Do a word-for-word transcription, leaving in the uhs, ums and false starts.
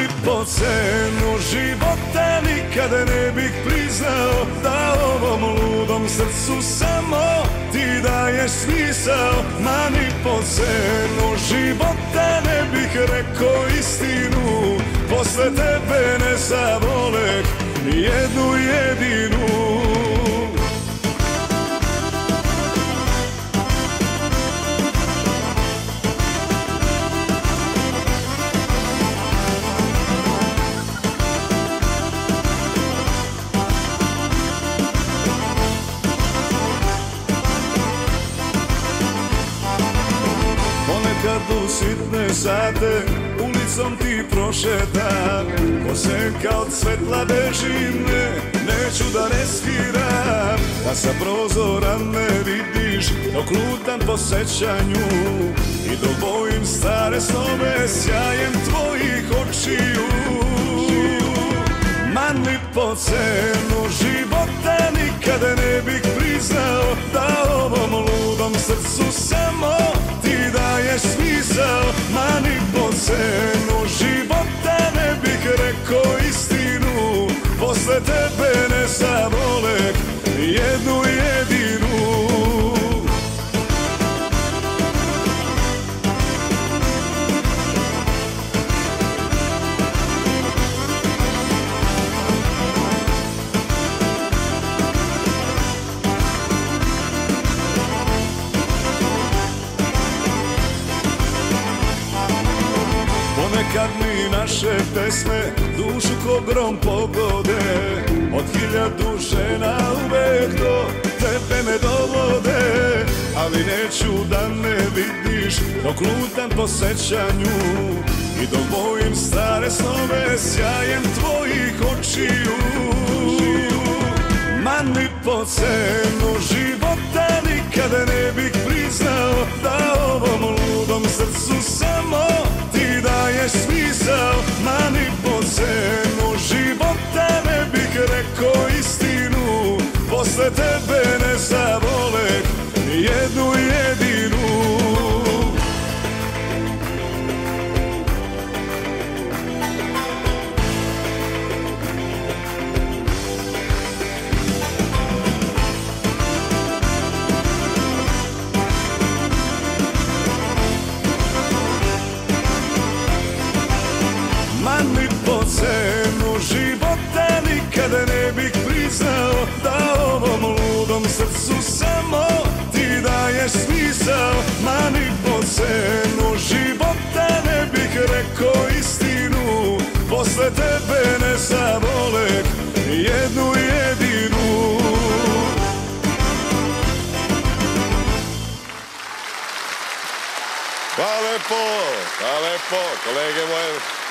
ni po cenu života nikada ne bih priznao da ovom ludom srcu samo ti daješ smisao. Ma ni po cenu života ne bih rekao istinu, posle tebe ne zavoleh jednu jedinu. Ponekad u sitne sate ulicom ti prošetam, ko senka od svetla bežim, ne, neću da reskiram, da sa prozora me vidiš dok lutam po sećanju i dok bojim stare snove sjajem tvojih očiju. Ma ni po cenu života nikada ne bih priznao da ovom ludom srcu samo ti daješ smisao. Ma ni po cenu života ne bih rekao istinu, posle tebe ne zavoleh jednu jedinu. Ponekad mi naše pesme dušu ko grom pogode, od hiljadu žena uvek do tebe me dovode, ali neću da me vidiš dok lutam po sećanju i dok bojim stare snove sjajem tvojih očiju. Ma ni po cenu života nikada ne bih priznao da ovom ludom srcu samo ti daješ smisao. Ma ni po cenu života ne bih rekao istinu, posle tebe ne zavoleh jednu jedinu. Ma ni po cenu života nikada ne bih priznao da ovom ludom srcu samo ti daješ smisao. Ma ni po cenu života ne bih rekao istinu, posle tebe ne zavoleh jednu jedinu. Hvala lepo, hvala lepo, kolege moje.